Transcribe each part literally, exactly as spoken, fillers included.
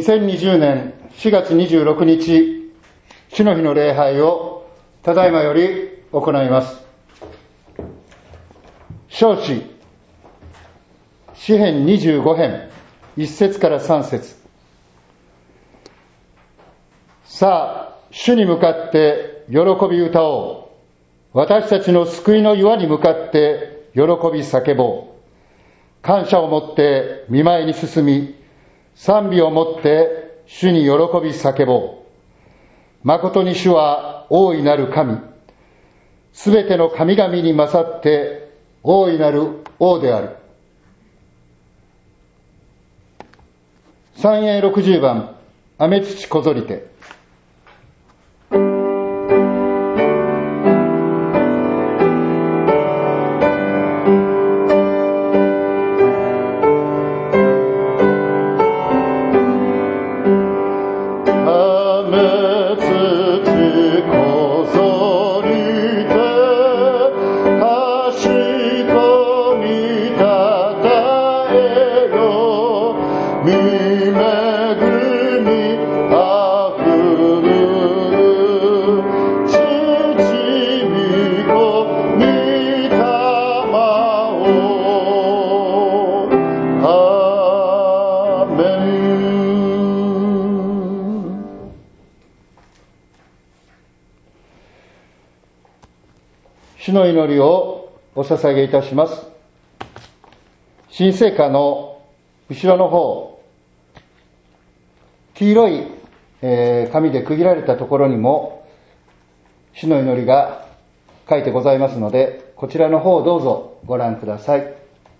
せんにじゅうねんしがつにじゅうろくにち、主の日の礼拝をただいまより行います。唱詩、詩編にじゅうごへん、いっせつからさんせつ。さあ、主に向かって喜び歌おう。私たちの救いの岩に向かって喜び叫ぼう。感謝をもって御前に進み、賛美をもって主に喜び叫ぼう。誠に主は大いなる神、すべての神々に勝って大いなる王である。三永ろくじゅうばん、雨土こぞりて。主の祈りをお捧げいたします。神聖歌の後ろの方、黄色い、えー、紙で区切られたところにも主の祈りが書いてございますので、こちらの方をどうぞご覧ください。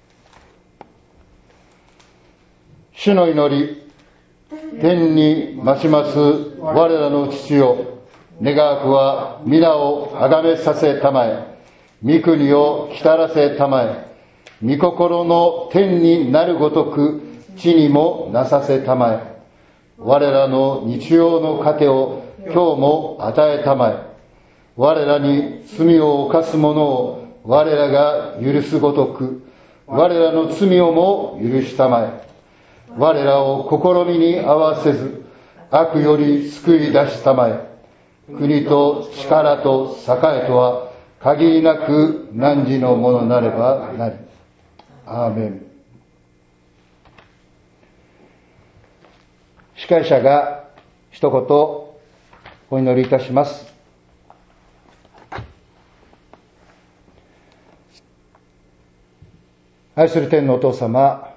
主の祈り、天に増します我らの父よ、願わくは皆をあがめさせたまえ、御国を来たらせたまえ、御心の天になるごとく地にもなさせたまえ、我らの日曜の糧を今日も与えたまえ、我らに罪を犯す者を我らが許すごとく我らの罪をも許したまえ、我らを試みに合わせず悪より救い出したまえ、国と力と栄とは限りなく汝のものなればなり。アーメン。司会者が一言お祈りいたします。愛する天のお父様、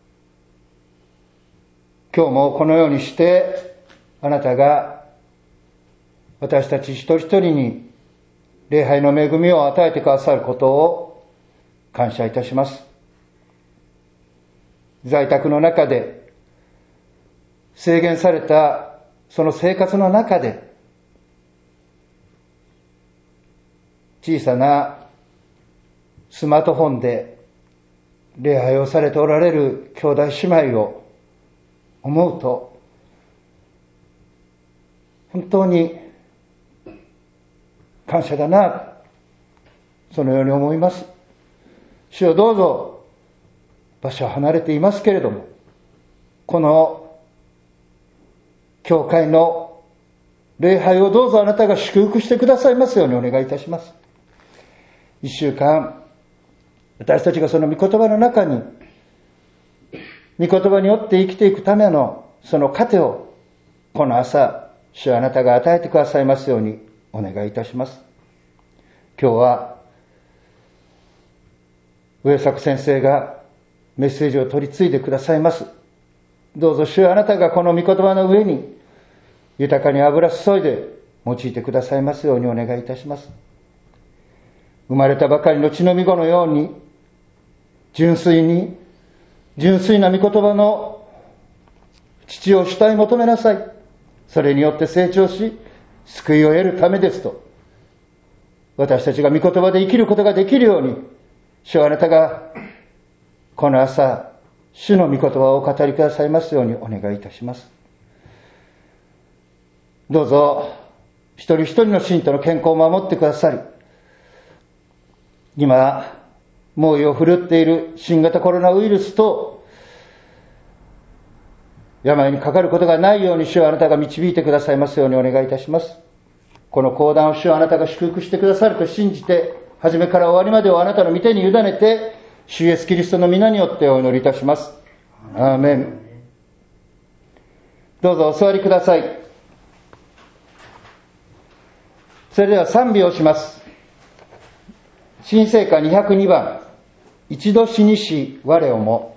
今日もこのようにしてあなたが私たち一人一人に礼拝の恵みを与えてくださることを感謝いたします。在宅の中で制限されたその生活の中で小さなスマートフォンで礼拝をされておられる兄弟姉妹を思うと本当に感謝だな、そのように思います。主よ、どうぞ場所は離れていますけれども、この教会の礼拝をどうぞあなたが祝福してくださいますようにお願いいたします。一週間私たちがその御言葉の中に御言葉によって生きていくためのその糧をこの朝主はあなたが与えてくださいますようにお願いいたします。今日は上作先生がメッセージを取り継いでくださいます。どうぞ主はあなたがこの御言葉の上に豊かに油注いで用いてくださいますようにお願いいたします。生まれたばかりの血のみ子のように純粋に純粋な御言葉の父を主体求めなさい。それによって成長し救いを得るためですと、私たちが御言葉で生きることができるように、主はあなたがこの朝主の御言葉をお語りくださいますようにお願いいたします。どうぞ一人一人の信徒の健康を守ってくださり、今猛威を振るっている新型コロナウイルスと病にかかることがないように主はあなたが導いてくださいますようにお願いいたします。この講談を主はあなたが祝福してくださると信じて、初めから終わりまでをあなたの御手に委ねて、主イエスキリストの皆によってお祈りいたします。アーメン。どうぞお座りください。それでは賛美をします。新聖歌にひゃくにばん、一度死にし我をも。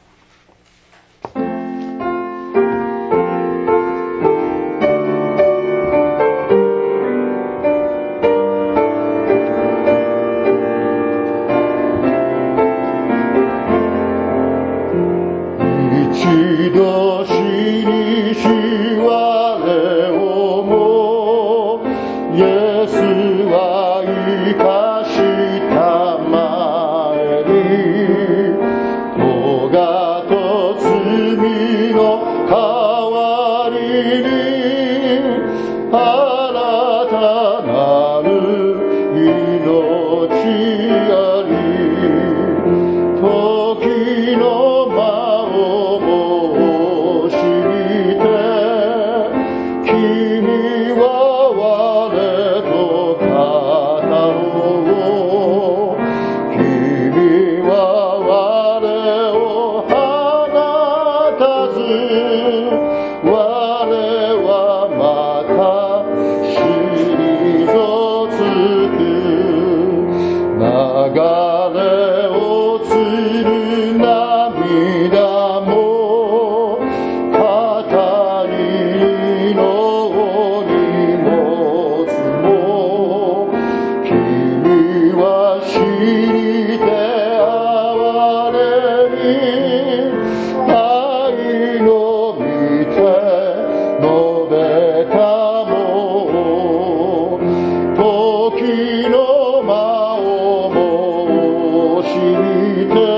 一度死にし我をも、イエスは生かしたまえに、咎と罪の代わりに、新たなる命あり、時の間をも知りて、君は我と語ろう。君は我を放たず、我はまた退く。流れ落ちる涙も、肩にの荷物も、君は死にて哀れみ、愛の御手述べたも、時の間をも知りて、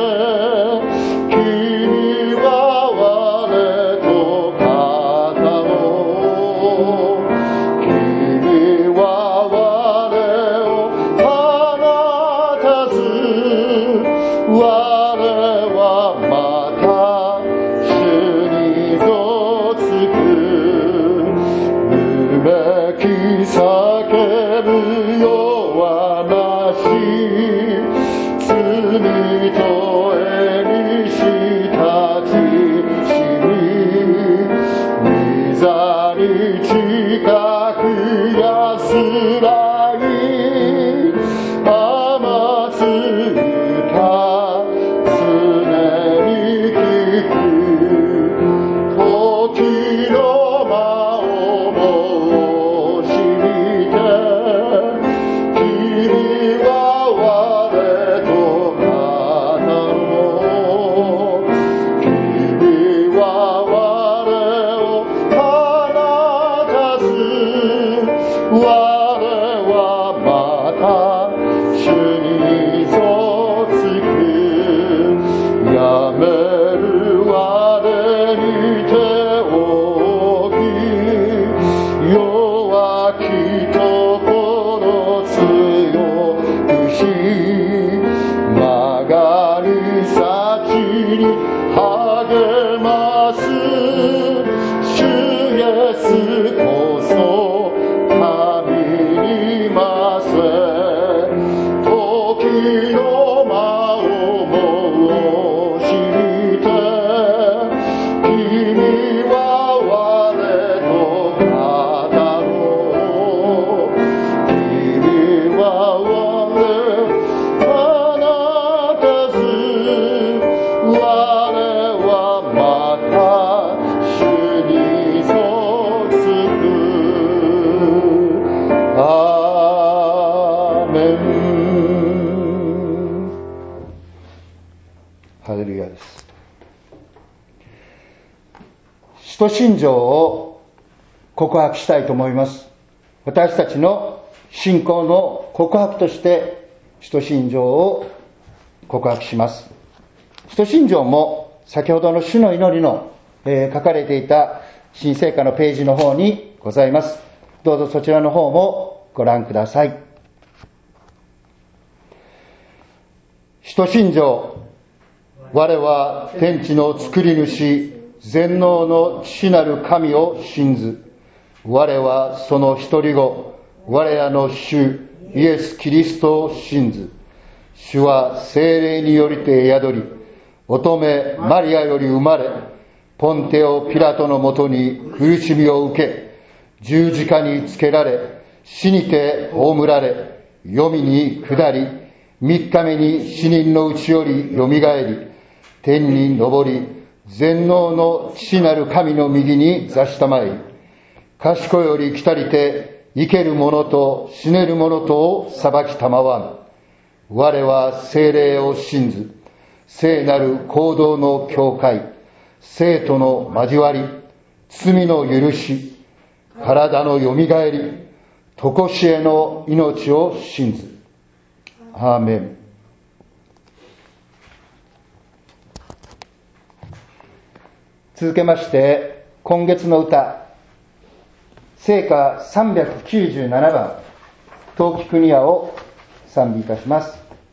君は我と語ろう。君は我を放たず、我はまた主に嫁ぐ。うめき叫ぶ弱なし、罪とえにしたちしみ、御座に近く安らぎ、甘つ歌常に聞く。時の間をも知りて、君は我と語ろう。君は我を放たず、我はまた主に嫁ぐ。やめる我に手を置き、弱きところ強くし、曲がり幸に励ます主イエスこそ神にませ、時の間をも知りて、君は我と語ろう。君は我放たず、我はまた主に嫁ぐ。アーメン。 ハレルヤです。使徒信条を告白したいと思います。私たちの信仰の告白として使徒信条を告白します。使徒信条も先ほどの主の祈りの、えー、書かれていた新聖歌のページの方にございます。どうぞそちらの方もご覧ください。使徒信条。我は天地の作り主、 全能の父なる神を信ず。我はその一人子、我らの主イエス・キリストを信ず。主は聖霊によりて宿り、乙女マリアより生まれ、ポンテオ・ピラトのもとに苦しみを受け、十字架につけられ、死にて葬られ、黄泉に下り、三日目に死人のうちよりよみがえり、天に昇り、全能の父なる神の右に座したまえり、賢より来たりて、生ける者と死ねる者とを裁きたまわん。我は聖霊を信ず、聖なる行動の教会、聖との交わり、罪の許し、体のよみがえり、とこしえの命を信ず。アーメン。続けまして、今月の歌、聖歌さんびゃくきゅうじゅうななばん、陶器国屋を賛美いたします。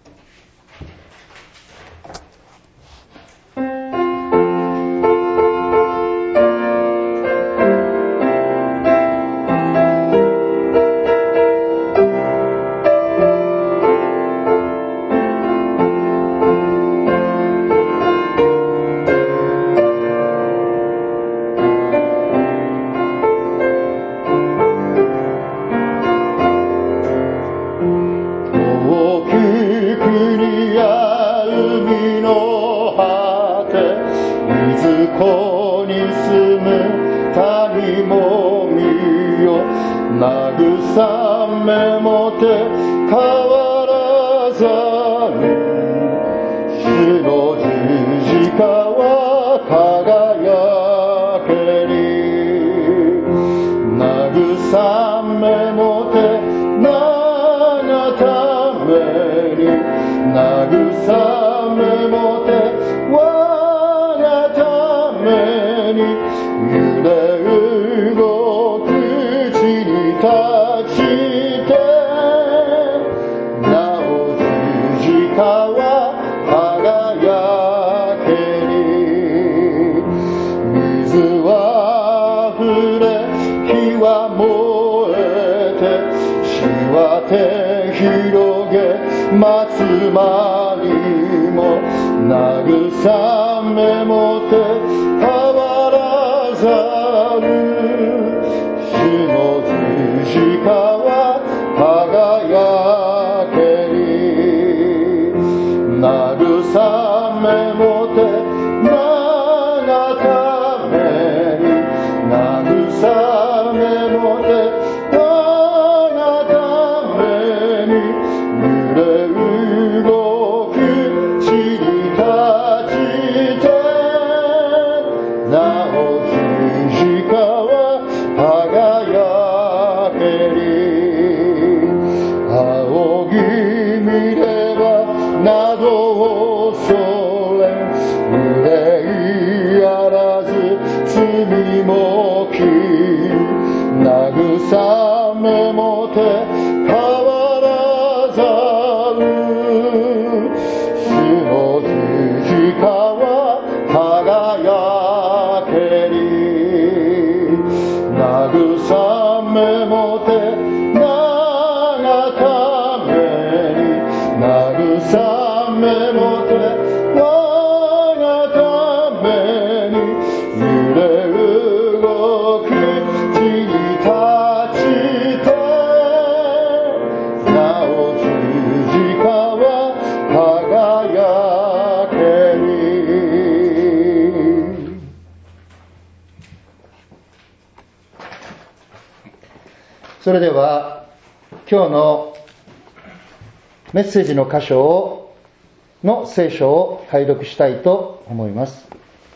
それでは今日のメッセージの箇所をの聖書を拝読したいと思います。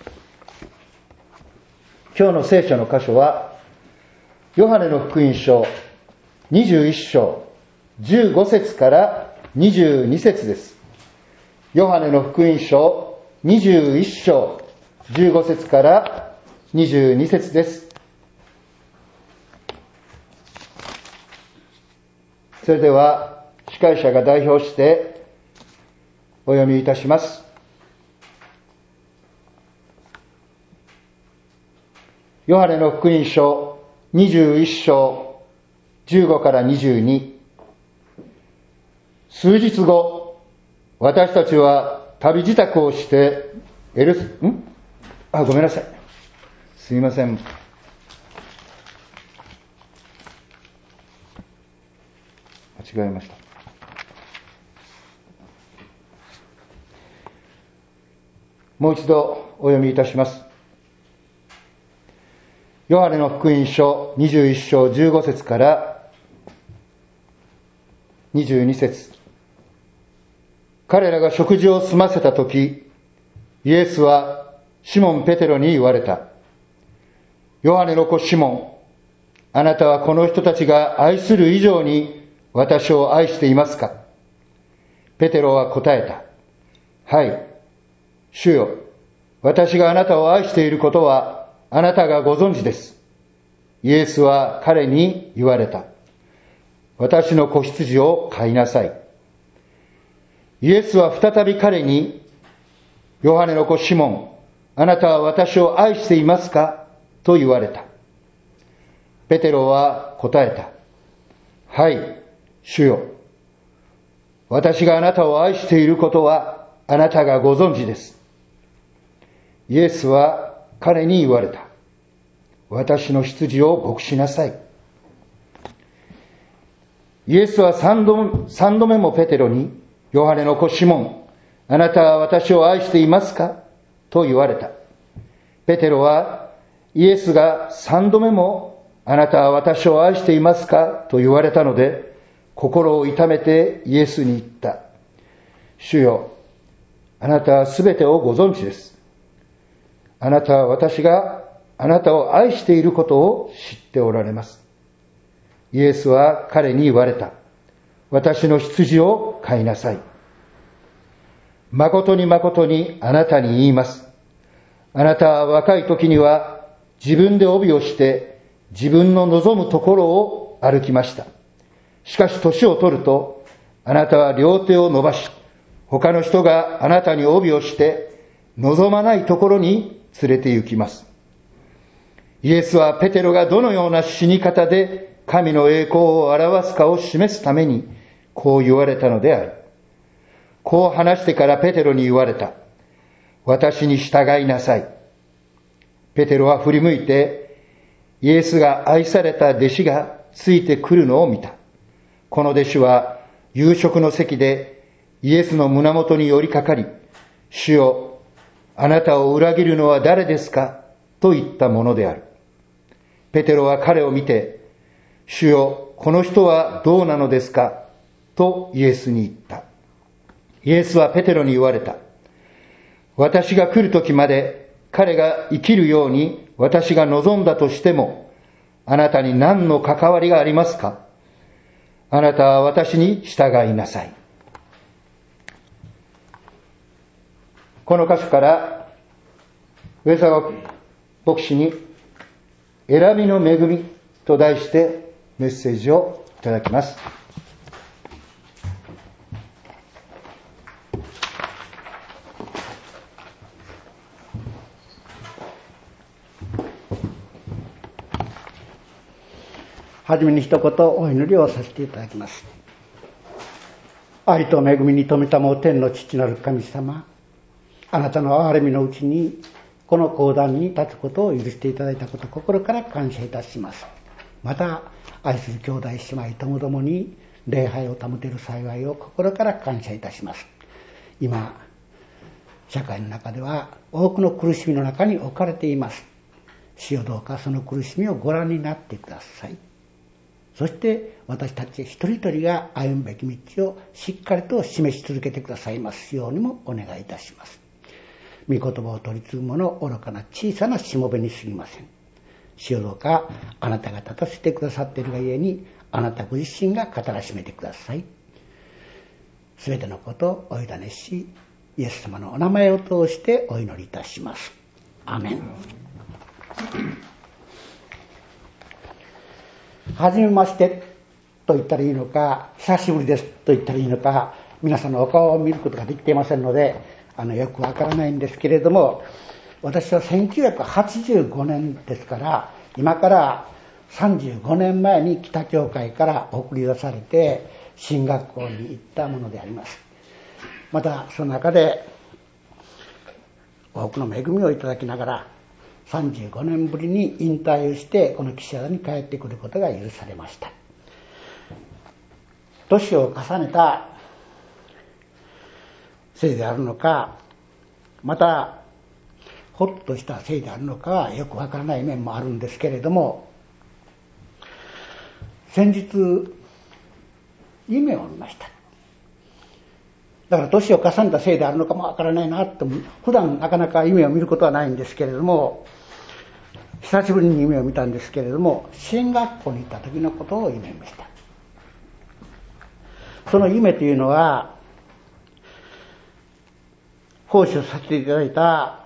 今日の聖書の箇所はヨハネの福音書にじゅういっ章じゅうご節からにじゅうに節です。ヨハネの福音書にじゅういっ章じゅうご節からにじゅうに節です。それでは司会者が代表してお読みいたします。 ヨハネの福音書にじゅういっ章じゅうごからにじゅうに。数日後、私たちは旅支度をしてエルス、んあ、ごめんなさい。すみません。間違えました。もう一度お読みいたします。ヨハネの福音書にじゅういっ章じゅうご節からにじゅうに節。彼らが食事を済ませたとき、イエスはシモン・ペテロに言われた。ヨハネの子シモン、あなたはこの人たちが愛する以上に私を愛していますか？ペテロは答えた。はい、主よ、私があなたを愛していることはあなたがご存知です。イエスは彼に言われた。私の子羊を飼いなさい。イエスは再び彼に、ヨハネの子シモン、あなたは私を愛していますか？と言われた。ペテロは答えた。はい、主よ。私があなたを愛していることはあなたがご存知です。イエスは彼に言われた。私の羊を牧しなさい。イエスは三度、三度目もペテロに、ヨハネの子シモン、あなたは私を愛していますか？と言われた。ペテロはイエスが三度目もあなたは私を愛していますか？と言われたので、心を痛めてイエスに言った。主よ、あなたはすべてをご存知です。あなたは私があなたを愛していることを知っておられます。イエスは彼に言われた。私の羊を飼いなさい。誠に誠にあなたに言います。あなたは若い時には自分で帯をして自分の望むところを歩きました。しかし年を取るとあなたは両手を伸ばし、他の人があなたに帯をして望まないところに連れて行きます。イエスはペテロがどのような死に方で神の栄光を表すかを示すためにこう言われたのである。こう話してからペテロに言われた。私に従いなさい。ペテロは振り向いて、イエスが愛された弟子がついてくるのを見た。この弟子は夕食の席でイエスの胸元に寄りかかり、主よ、あなたを裏切るのは誰ですか？と言ったものである。ペテロは彼を見て、主よ、この人はどうなのですか？とイエスに言った。イエスはペテロに言われた。私が来る時まで彼が生きるように私が望んだとしても、あなたに何の関わりがありますか？あなたは私に従いなさい。この箇所から上沢牧師に選びの恵みと題してメッセージをいただきます。 はじめに一言お祈りをさせていただきます。愛と恵みに富みたもう天の父なる神様、あなたの憐れみのうちにこの講談に立つことを許していただいたこと、心から感謝いたします。また愛する兄弟姉妹ともどもに礼拝を保てる幸いを心から感謝いたします。今社会の中では多くの苦しみの中に置かれています。主よ、どうかその苦しみをご覧になってください。そして私たち一人一人が歩むべき道をしっかりと示し続けてくださいますようにもお願いいたします。御言葉を取り継ぐ者愚かな小さなしもべにすぎません。主よ、どうかあなたが立たせてくださっているがゆえに、あなたご自身が語らしめてください。すべてのことをお委ねし、イエス様のお名前を通してお祈りいたします。アーメン。はじめましてと言ったらいいのか、久しぶりですと言ったらいいのか、皆さんのお顔を見ることができていませんので、あのよくわからないんですけれども、 私はせんきゅうひゃくはちじゅうごねんですから、今からさんじゅうごねんまえに北教会から送り出されて進学校に行ったものであります。またその中で多くの恵みをいただきながらさんじゅうごねんぶりに引退をしてこの岸和田に帰ってくることが許されました。年を重ねたせいであるのか、またほっとしたせいであるのかはよくわからない面もあるんですけれども、先日夢を見ました。だから年を重ねたせいであるのかもわからないなと、普段なかなか夢を見ることはないんですけれども、久しぶりに夢を見たんですけれども、進学校に行った時のことを夢見ました。その夢というのは、奉仕をさせていただいた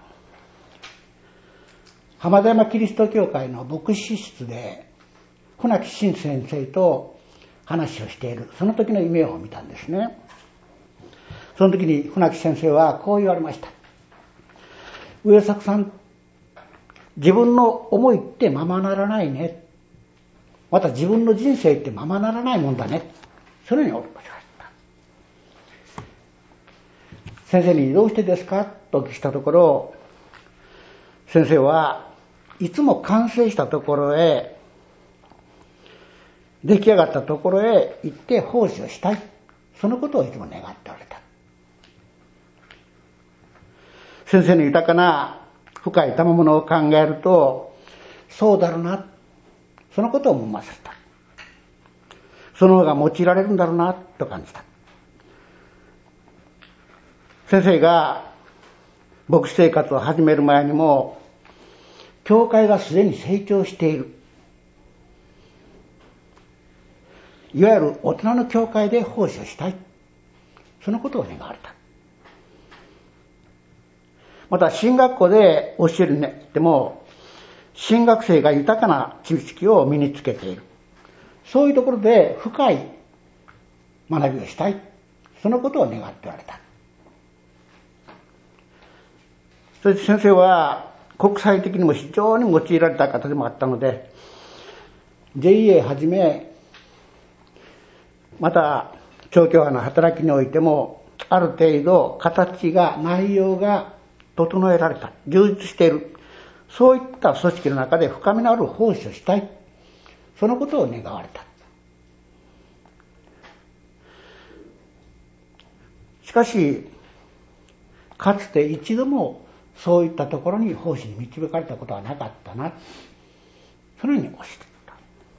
浜田山キリスト教会の牧師室で船木真先生と話をしている、その時の夢を見たんですね。その時に船木先生はこう言われました。上作さん、自分の思いってままならないね。また自分の人生ってままならないもんだね。そのようにおっしゃった。先生にどうしてですかと聞いたところ、先生はいつも完成したところへ、出来上がったところへ行って奉仕をしたい。そのことをいつも願っておられた。先生の豊かな深い賜物を考えると、そうだろうな、そのことを思わせた。その方が用いられるんだろうなと感じた。先生が牧師生活を始める前にも、教会がすでに成長している、いわゆる大人の教会で奉仕をしたい、そのことを願われた。また進学校で教えるになっても、進学生が豊かな知識を身につけている、そういうところで深い学びをしたい、そのことを願っておられた。そして先生は国際的にも非常に用いられた方でもあったので、 ジェイエー はじめ、また調教派の働きにおいてもある程度形が、内容が整えられた、充実している、そういった組織の中で深みのある奉仕をしたい、そのことを願われた。しかしかつて一度もそういったところに奉仕に導かれたことはなかったな、そのようにおっしゃった。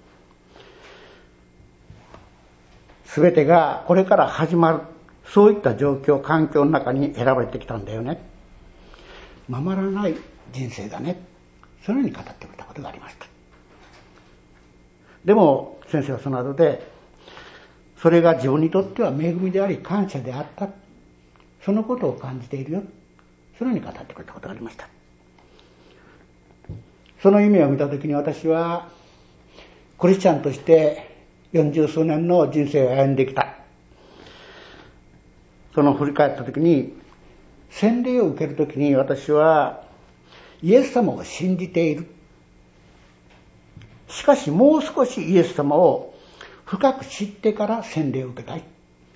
すべてがこれから始まる、そういった状況、環境の中に選ばれてきたんだよね、ままらない人生だね、そのように語ってくれたことがありました。でも先生はその後で、それが自分にとっては恵みであり感謝であった、そのことを感じているよ、そのように語ってくれたことがありました。その夢を見たときに、私はクリスチャンとして四十数年の人生を歩んできた。その振り返ったときに、洗礼を受けるときに私はイエス様を信じている。しかしもう少しイエス様を深く知ってから洗礼を受けたい。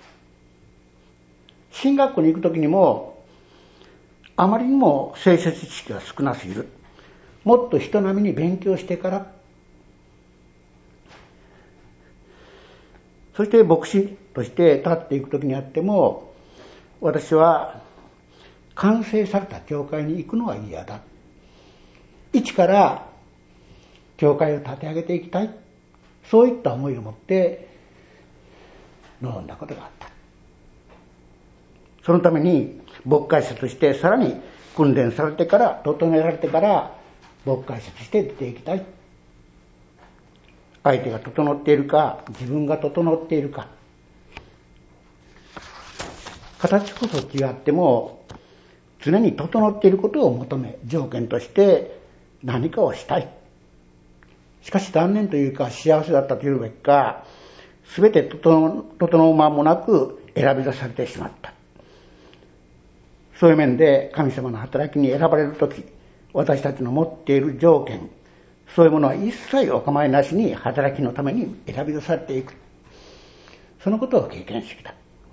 進学校に行くときにも、あまりにも聖書知識が少なすぎる。もっと人並みに勉強してから。そして牧師として立っていくときにあっても、私は完成された教会に行くのは嫌だ。一から教会を立て上げていきたい。そういった思いを持って臨んだことがあった。そのために牧会者としてさらに訓練されてから、整えられてから牧会者として出ていきたい。相手が整っているか、自分が整っているか、形こそ違っても常に整っていることを求め、条件として何かをしたい。しかし残念というか、幸せだったというべきか、すべて整う間もなく選び出されてしまった。そういう面で神様の働きに選ばれるとき、 私たちの持っている条件、そういうものは一切お構いなしに働きのために選び出されていく。そのことを経験してきた。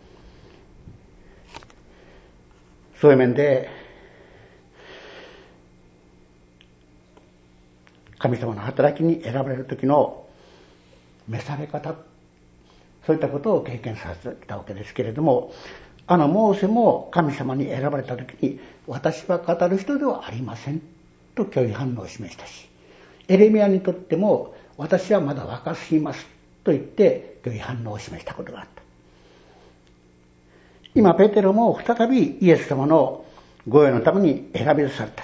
そういう面で、神様の働きに選ばれる時の召され方、そういったことを経験させてきたわけですけれども、あのモーセも神様に選ばれた時に、私は語る人ではありませんと拒否反応を示したし、エレミヤにとっても私はまだ若すぎますと言って拒否反応を示したことがあった。今ペテロも再びイエス様のご用のために選び出された。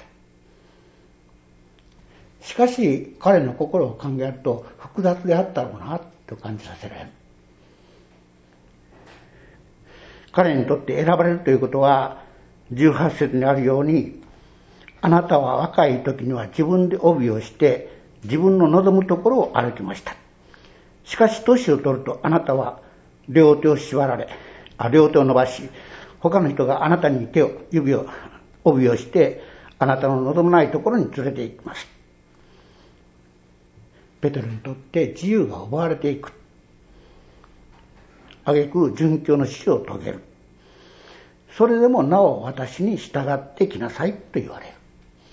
しかし彼の心を考えると複雑であったろうなと感じさせられる。彼にとって選ばれるということは、じゅうはち節にあるように、あなたは若い時には自分で帯をして自分の望むところを歩きました。しかし年を取るとあなたは両手を縛られ、あ両手を伸ばし、他の人があなたに手を指を帯をしてあなたの望まないところに連れて行きます。ペテロにとって自由が奪われていく。挙句殉教の死を遂げる。それでもなお私に従ってきなさいと言われる。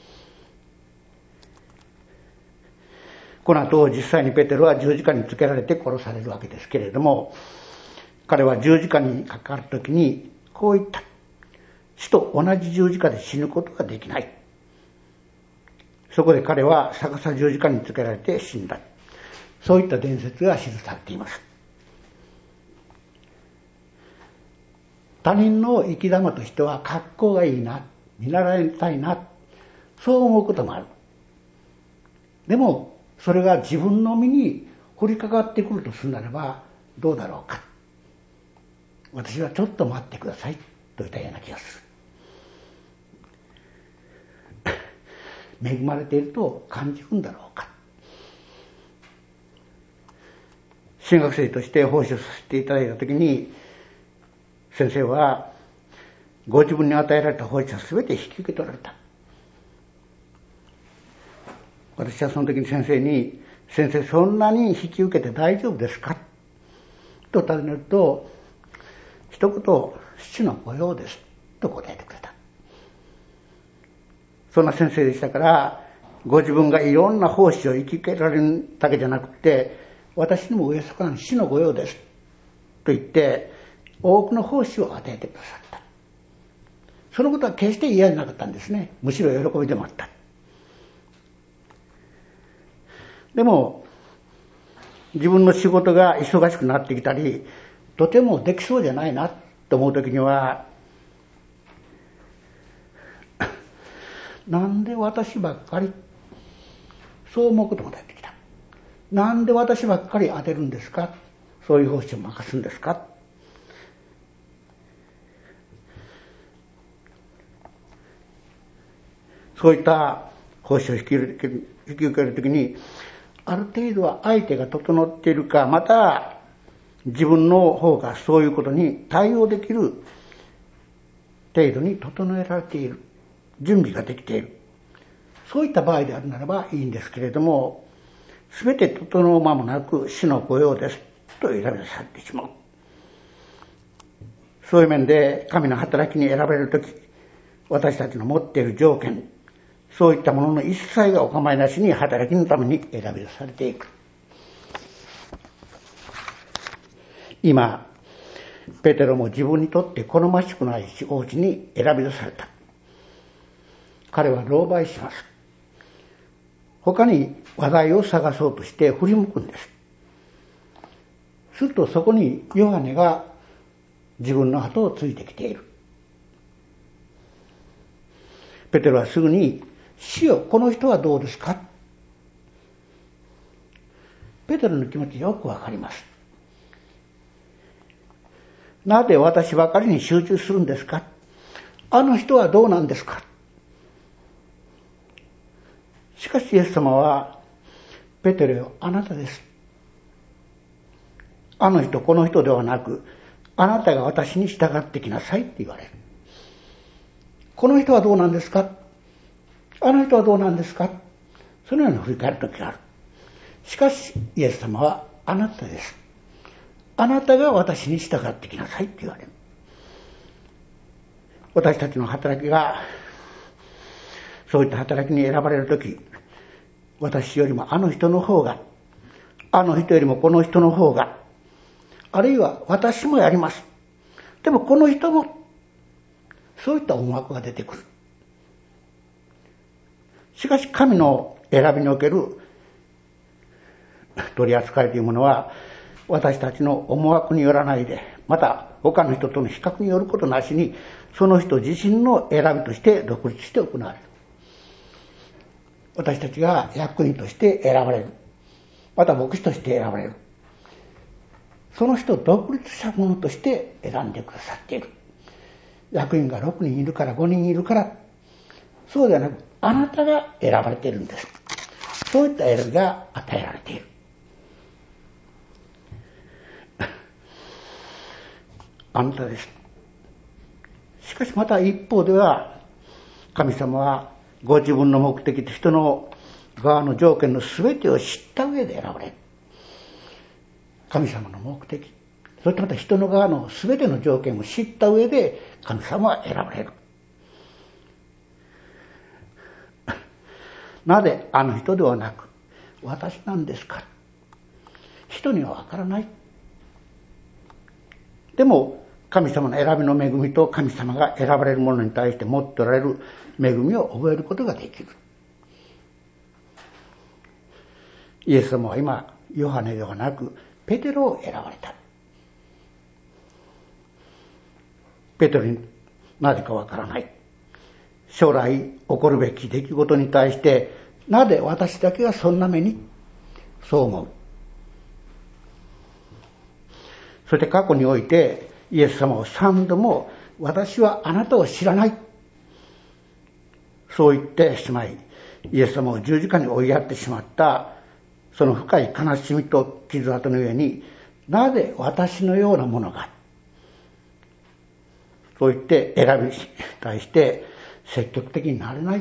この後実際にペテロは十字架につけられて殺されるわけですけれども、彼は十字架にかかるときにこう言った。死と同じ十字架で死ぬことができない。そこで彼は逆さ十字架につけられて死んだ。そういった伝説が記されています。他人の生き様としては格好がいいな、見習いたいな、そう思うこともある。でもそれが自分の身に降りかかってくるとするならばどうだろうか。私はちょっと待ってくださいといったような気がする。恵まれていると感じるんだろうか。進学生として奉仕をさせていただいたときに、先生はご自分に与えられた奉仕は全て引き受け取られた。私はその時に先生に、先生そんなに引き受けて大丈夫ですかと尋ねると、一言、父の御用ですと答えてくれた。そんな先生でしたから、ご自分がいろんな奉仕を引き受けられるだけじゃなくて、私にも上からの父の御用ですと言って多くの奉仕を与えてくださった。そのことは決して嫌じゃなかったんですね。むしろ喜びでもあった。でも自分の仕事が忙しくなってきたり、とてもできそうじゃないなと思うときには、なんで私ばっかり、そう思うことも出てきた。なんで私ばっかり当てるんですか、そういう奉仕を任すんですか。そういった奉仕を引き受ける、引き受けるときに、ある程度は相手が整っているか、また自分の方がそういうことに対応できる程度に整えられている、準備ができている、そういった場合であるならばいいんですけれども、すべて整う間もなく主の御用ですと選び出されてしまう。そういう面で神の働きに選ばれるとき、私たちの持っている条件、そういったものの一切がお構いなしに働きのために選び出されていく。今ペテロも自分にとって好ましくないお家に選び出された。彼は狼狽します。他に話題を探そうとして振り向くんです。するとそこにヨハネが自分の後をついてきている。ペテロはすぐに、主よ、この人はどうですか。ペテロの気持ちよくわかります。なぜ私ばかりに集中するんですか。あの人はどうなんですか。しかしイエス様は、ペテロよ、あなたです。あの人この人ではなく、あなたが私に従ってきなさいって言われる。この人はどうなんですか。 あの人はどうなんですか。そのように振り返るときがある。しかしイエス様はあなたです。あなたが私に従ってきなさいって言われる。私たちの働きがそういった働きに選ばれるとき、私よりもあの人の方が、あの人よりもこの人の方が、あるいは私もやります。でもこの人も、そういった思惑が出てくる。しかし神の選びにおける取り扱いというものは、私たちの思惑によらないで、また他の人との比較によることなしに、その人自身の選びとして独立して行われる。私たちが役員として選ばれる。また牧師として選ばれる。その人を独立したものとして選んでくださっている。役員がろくにんいるからごにんいるから、そうではなく、あなたが選ばれているんです。そういった選びが与えられている。あなたです。しかしまた一方では、神様はご自分の目的と人の側の条件の全てを知った上で選ばれる。神様の目的、そしてまた人の側の全ての条件を知った上で神様は選ばれる。なぜあの人ではなく私なんですか。人にはわからない。でも神様の選びの恵みと神様が選ばれるものに対して持っておられる恵みを覚えることができる。イエス様は今ヨハネではなくペテロを選ばれた。ペテロになぜかわからない。将来起こるべき出来事に対してなぜ私だけがそんな目に、そう思う。そして過去においてイエス様を三度も私はあなたを知らない、そう言ってしまい、イエス様を十字架に追いやってしまったその深い悲しみと傷跡の上に、なぜ私のようなものが、そう言って選びに対して積極的になれない。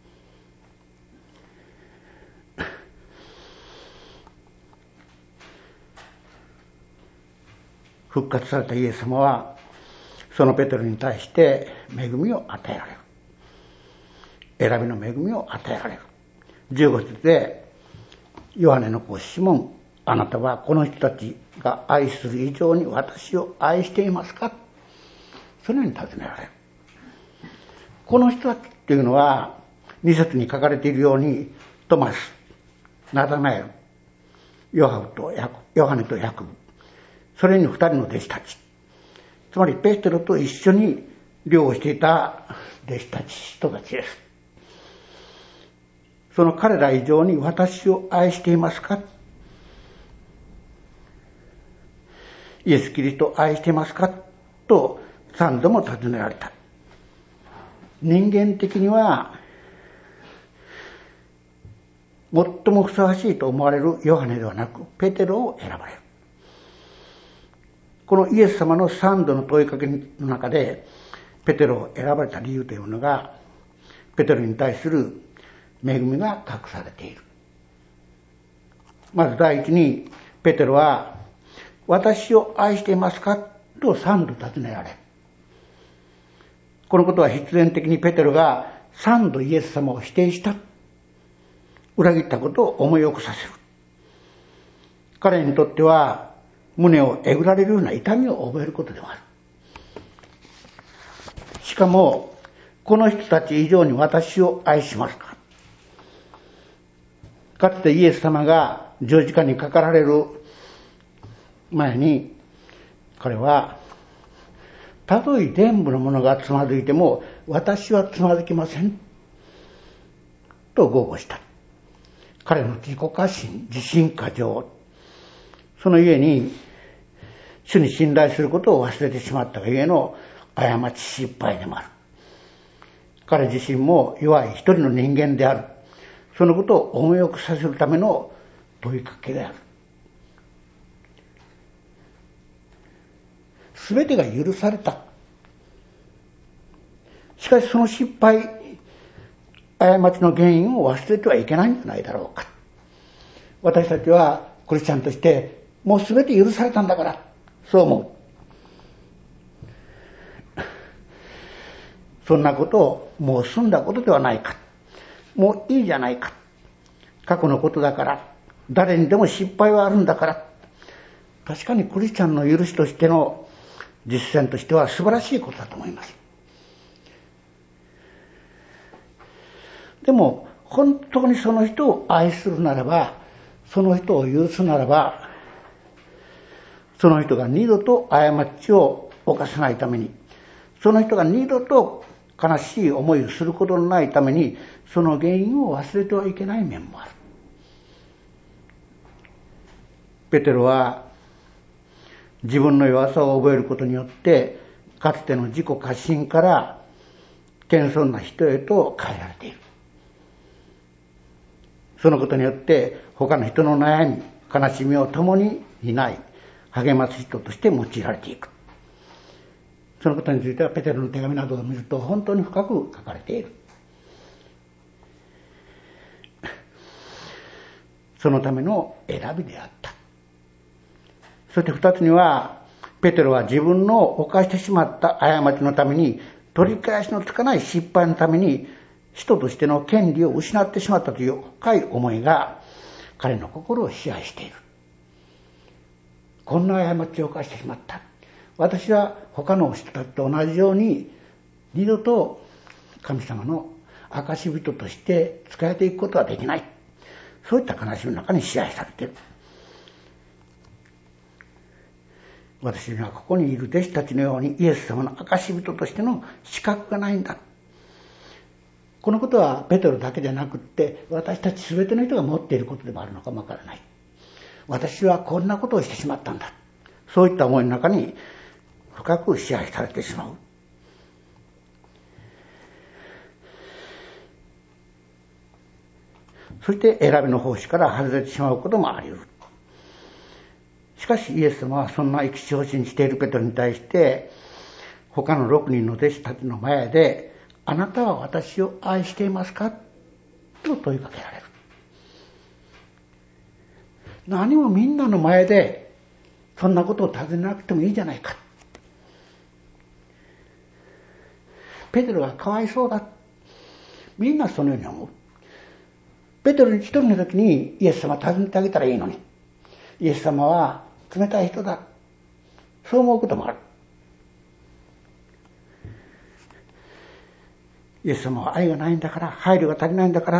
復活されたイエス様はそのペテロに対して恵みを与えられる。選びの恵みを与えられる。じゅうご節でヨハネの子シモン、あなたはこの人たちが愛する以上に私を愛していますか。そのように尋ねられる。この人たちっていうのはに節に書かれているようにトマス、ナタナエル、ヨハブとヤコヨハネとヤコブ、それに二人の弟子たち、つまりペテロと一緒に漁をしていた弟子たち、人たちです。その彼ら以上に私を愛していますか。イエス・キリストを愛していますかと三度も尋ねられた。人間的には最もふさわしいと思われるヨハネではなくペテロを選ばれる。このイエス様の三度の問いかけの中でペテロを選ばれた理由というのが、ペテロに対する恵みが隠されている。まず第一に、ペテロは私を愛していますかと三度尋ねられる。このことは必然的にペテロが三度イエス様を否定した、裏切ったことを思い起こさせる。彼にとっては胸をえぐられるような痛みを覚えることでもある。しかもこの人たち以上に私を愛しますか。かつてイエス様が十字架にかかられる前に、彼はたとえ全部のものがつまずいても私はつまずきませんと豪語した。彼の自己過信、自信過剰、そのゆえに主に信頼することを忘れてしまったがゆえの過ち、失敗でもある。彼自身も弱い一人の人間である。そのことを思い起こさせるための問いかけである。すべてが許された。しかしその失敗、 過ちの原因を忘れてはいけないんじゃないだろうか。私たちはクリスチャンとしてもうすべて許されたんだから、そう思う。そんなことをもう済んだことではないか。もういいじゃないか。過去のことだから、誰にでも失敗はあるんだから。確かにクリスチャンの許しとしての実践としては素晴らしいことだと思います。でも本当にその人を愛するならば、その人を許すならば、その人が二度と過ちを犯さないために、その人が二度と悲しい思いをすることのないために、その原因を忘れてはいけない面もある。ペテロは自分の弱さを覚えることによって、かつての自己過信から謙遜な人へと変えられている。そのことによって他の人の悩み、悲しみを共に担い、励ます人として用いられていく。そのことについてはペテロの手紙などを見ると本当に深く書かれている。そのための選びであった。そして二つには、ペテロは自分の犯してしまった過ちのために、取り返しのつかない失敗のために、人としての権利を失ってしまったという深い思いが彼の心を支配している。こんな過ちを犯してしまった。私は他の人たちと同じように二度と神様の証人として仕えていくことはできない。そういった悲しみの中に支配されている。私にはここにいる弟子たちのようにイエス様の証人としての資格がないんだ。このことはペテロだけでなくって私たちすべての人が持っていることでもあるのかもわからない。私はこんなことをしてしまったんだ。そういった思いの中に深く支配されてしまう。そして選びの奉仕から外れてしまうこともあり得る。しかしイエス様はそんな生き血を信じているペテロに対して他のろくにんの弟子たちの前で、あなたは私を愛していますかと問いかけられる。何もみんなの前でそんなことを尋ねなくてもいいじゃないか。ペテロはかわいそうだ。みんなそのように思う。ペテロに一人の時にイエス様を尋ねてあげたらいいのに、イエス様は冷たい人だ。そう思うこともある。イエス様は愛がないんだから、配慮が足りないんだから。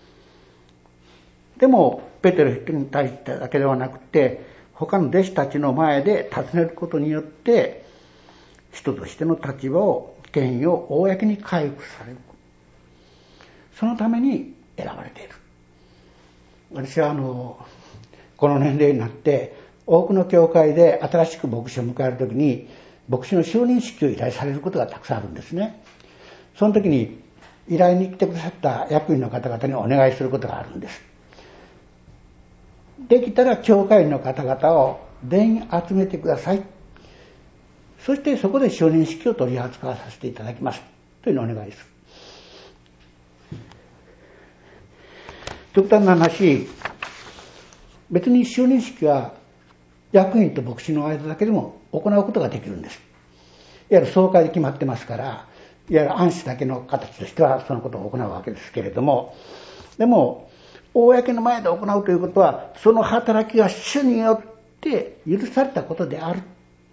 でもペテロ一人に対してだけではなくて、他の弟子たちの前で尋ねることによって人としての立場を、権威を公に回復される。そのために選ばれている。私はあのこの年齢になって多くの教会で新しく牧師を迎えるときに牧師の就任式を依頼されることがたくさんあるんですね。その時に依頼に来てくださった役員の方々にお願いすることがあるんです。できたら教会員の方々を全員集めてください。そしてそこで就任式を取り扱わさせていただきますというのをお願いする。極端な話、別に就任式は役員と牧師の間だけでも行うことができるんです。いわゆる総会で決まってますから、いわゆる暗視だけの形としてはそのことを行うわけですけれども、でも公の前で行うということは、その働きが主によって許されたことである。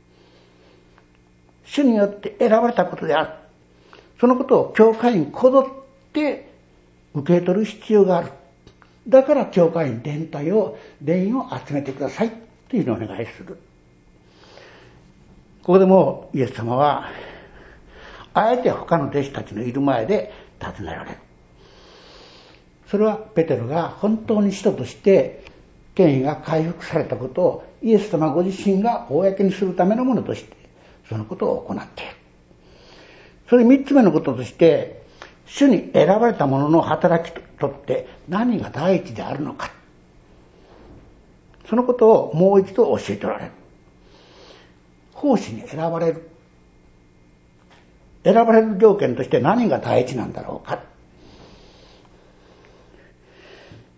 主によって選ばれたことである。そのことを教会員こぞって受け取る必要がある。だから教会員全体を全員を集めてくださいというのをお願いする。ここでもイエス様はあえて他の弟子たちのいる前で尋ねられる。それはペテロが本当に使徒として権威が回復されたことをイエス様ご自身が公にするためのものとしてそのことを行っている。それ三つ目のこととして、主に選ばれた者の働きとって何が第一であるのか、そのことをもう一度教えておられる。奉仕に選ばれる選ばれる条件として何が第一なんだろうか。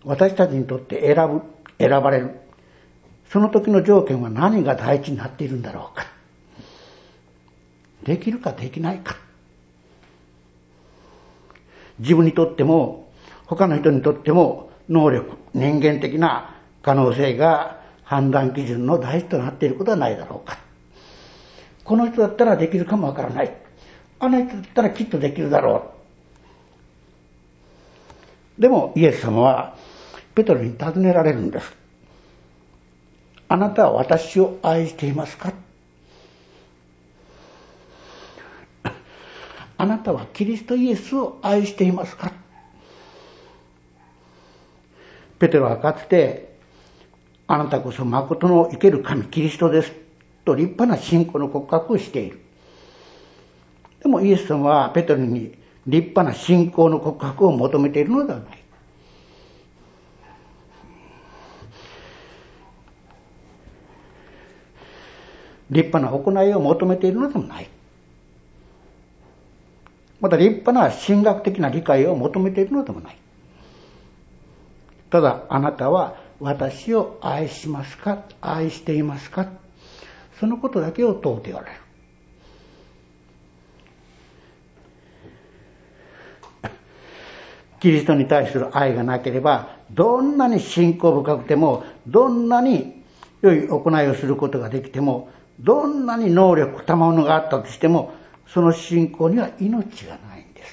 私たちにとって選ぶ、選ばれる。その時の条件は何が第一になっているんだろうか。できるかできないか。自分にとっても、他の人にとっても、能力、人間的な可能性が判断基準の第一となっていることはないだろうか。この人だったらできるかもわからない。あの人だったらきっとできるだろう。でもイエス様はペトロに尋ねられるんです。あなたは私を愛していますか？あなたはキリストイエスを愛していますか？ペテロはかつて、あなたこそ誠の生ける神キリストですと立派な信仰の告白をしている。でもイエス様はペテロに立派な信仰の告白を求めているのではない。立派な行いを求めているのでもない。また立派な神学的な理解を求めているのでもない。ただ、あなたは私を愛しますか？愛していますか？そのことだけを問うておられる。キリストに対する愛がなければ、どんなに信仰深くても、どんなに良い行いをすることができても、どんなに能力、賜物があったとしても、その信仰には命がないんです。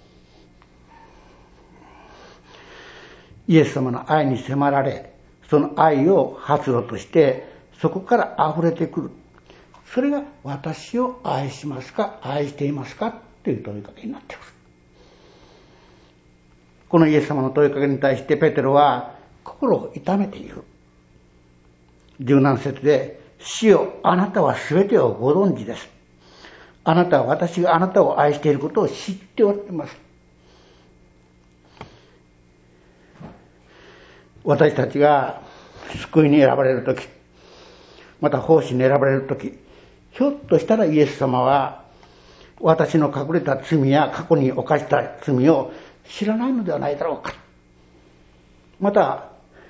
イエス様の愛に迫られ、その愛を発露として、そこから溢れてくる。それが私を愛しますか、愛していますかという問いかけになってくる。このイエス様の問いかけに対してペテロは心を痛めている。十何節で、主よ、あなたはすべてをご存知です。あなたは私があなたを愛していることを知っております。私たちが救いに選ばれるとき、また奉仕に選ばれるとき、ひょっとしたらイエス様は私の隠れた罪や過去に犯した罪を知らないのではないだろうか。また、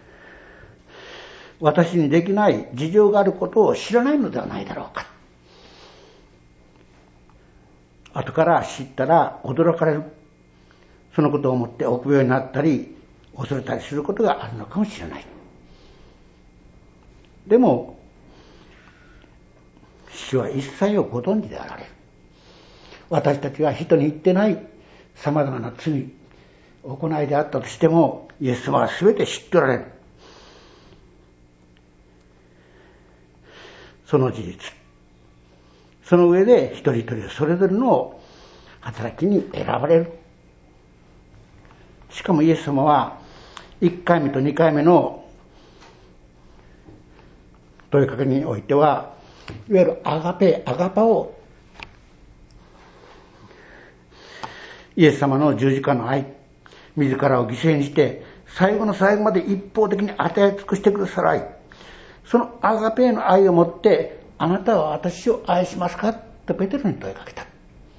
私にできない事情があることを知らないのではないだろうか。後から知ったら驚かれる。そのことを思って臆病になったり、恐れたりすることがあるのかもしれない。でも、主は一切をご存知であられる。私たちが人に言ってない様々な罪、行いであったとしても、イエス様は全て知っておられる。その事実。その上で一人一人それぞれの働きに選ばれる。しかもイエス様はいっかいめとにかいめの問いかけにおいては、いわゆるアガペ、アガパをイエス様の十字架の愛、自らを犠牲にして最後の最後まで一方的に与え尽くしてください。そのアガペの愛をもって、あなたは私を愛しますかとペテロに問いかけた。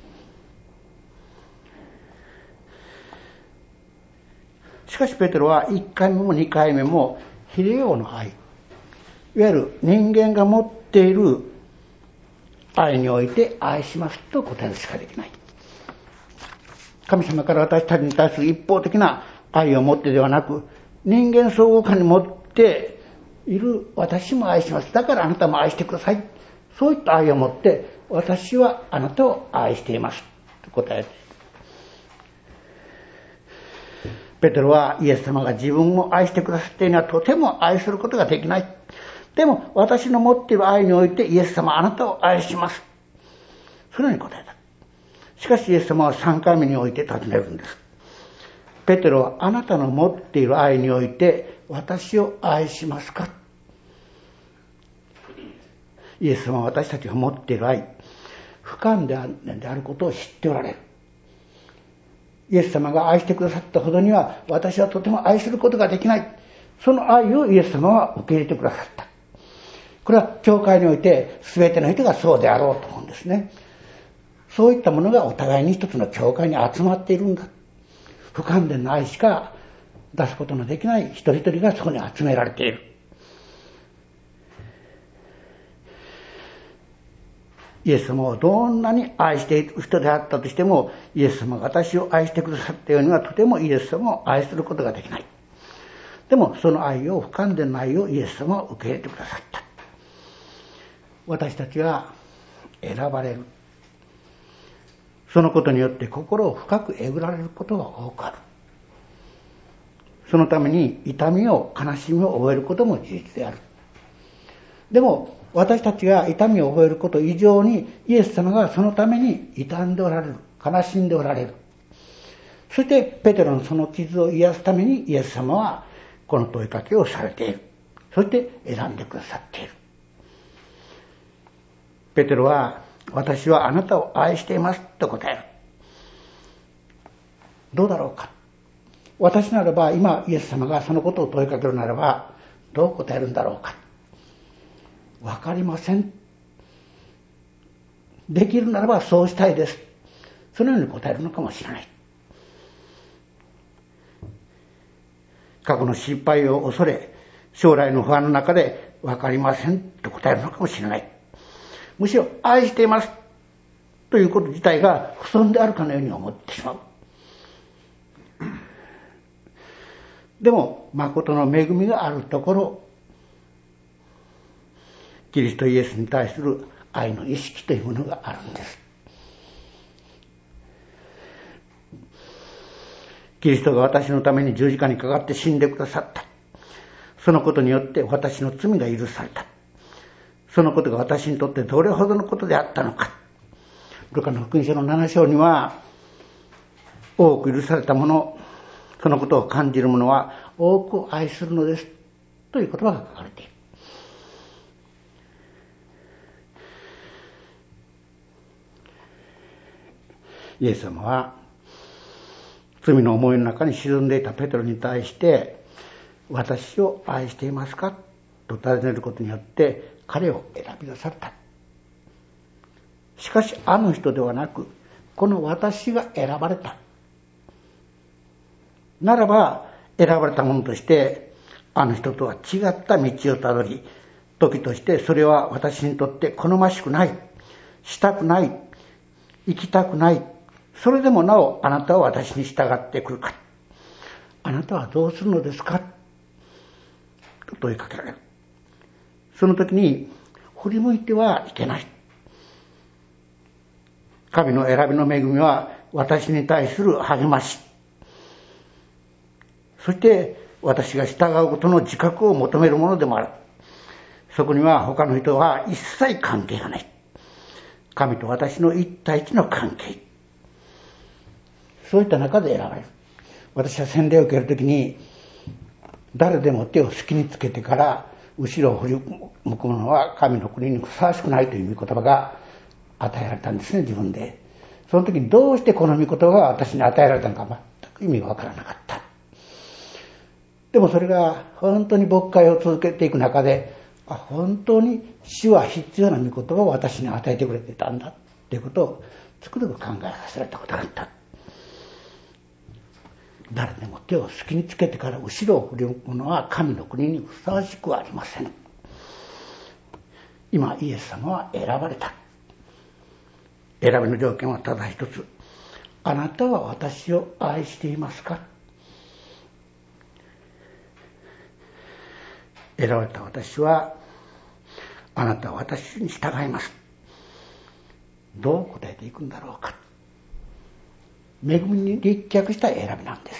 しかしペテロはいっかいめもにかいめもヒレオの愛、いわゆる人間が持っている愛において愛しますと答えるしかできない。神様から私たちに対する一方的な愛を持ってではなく、人間相互間に持っている私も愛します。だからあなたも愛してください。そういった愛を持って私はあなたを愛していますと答えている。ペテロはイエス様が自分を愛してくださっているのはとても愛することができない。でも私の持っている愛においてイエス様あなたを愛します。そのように答えた。しかしイエス様はさんかいめにおいて尋ねるんです。ペテロはあなたの持っている愛において私を愛しますか？イエス様は私たちが持っている愛、不完であることを知っておられる。イエス様が愛してくださったほどには私はとても愛することができない。その愛をイエス様は受け入れてくださった。これは教会において全ての人がそうであろうと思うんですね。そういったものがお互いに一つの教会に集まっているんだ。不完全な愛しか出すことのできない一人一人がそこに集められている。イエス様をどんなに愛している人であったとしても、イエス様が私を愛してくださったようにはとてもイエス様を愛することができない。でもその愛を、不完全な愛をイエス様は受け入れてくださった。私たちは選ばれる。そのことによって心を深くえぐられることが多くある。そのために痛みを、悲しみを覚えることも事実である。でも私たちが痛みを覚えること以上に、イエス様がそのために痛んでおられる、悲しんでおられる。そしてペテロのその傷を癒すためにイエス様はこの問いかけをされている。そして選んでくださっている。ペテロは、私はあなたを愛していますと答える。どうだろうか。私ならば、今イエス様がそのことを問いかけるならばどう答えるんだろうか。わかりません。できるならばそうしたいです。そのように答えるのかもしれない。過去の失敗を恐れ、将来の不安の中でわかりませんと答えるのかもしれない。むしろ愛していますということ自体が不遜であるかのように思ってしまう。でも誠の恵みがあるところ、キリストイエスに対する愛の意識というものがあるんです。キリストが私のために十字架にかかって死んでくださった。そのことによって私の罪が許された。そのことが私にとってどれほどのことであったのか。ルカの福音書のなな章には、多く許された者、そのことを感じる者は多く愛するのですという言葉が書かれている。イエス様は罪の思いの中に沈んでいたペテロに対して、私を愛していますかと尋ねることによって彼を選び出された。しかしあの人ではなく、この私が選ばれた。ならば選ばれた者としてあの人とは違った道をたどり、時としてそれは私にとって好ましくない、したくない、生きたくない、それでもなおあなたは私に従ってくるか、あなたはどうするのですかと問いかけられる。その時に振り向いてはいけない。神の選びの恵みは私に対する励まし、そして私が従うことの自覚を求めるものでもある。そこには他の人は一切関係がない。神と私の一対一の関係。そういった中で選ばれる。私は洗礼を受けるときに、誰でも手を好きにつけてから後ろを振り向くのは神の国にふさわしくないという御言葉が与えられたんですね、自分で。その時にどうしてこの御言葉が私に与えられたのか全く意味がわからなかった。でもそれが本当に牧会を続けていく中で、あ、本当に主は必要な御言葉を私に与えてくれていたんだということをつくづく考えさせられたことがあった。誰でも手を好きにつけてから後ろを振り向くのは神の国にふさわしくはありません。今イエス様は選ばれた。選びの条件はただ一つ。あなたは私を愛していますか。選ばれた私は、あなたは私に従います。どう答えていくんだろうか。恵みに立脚した選びなんです。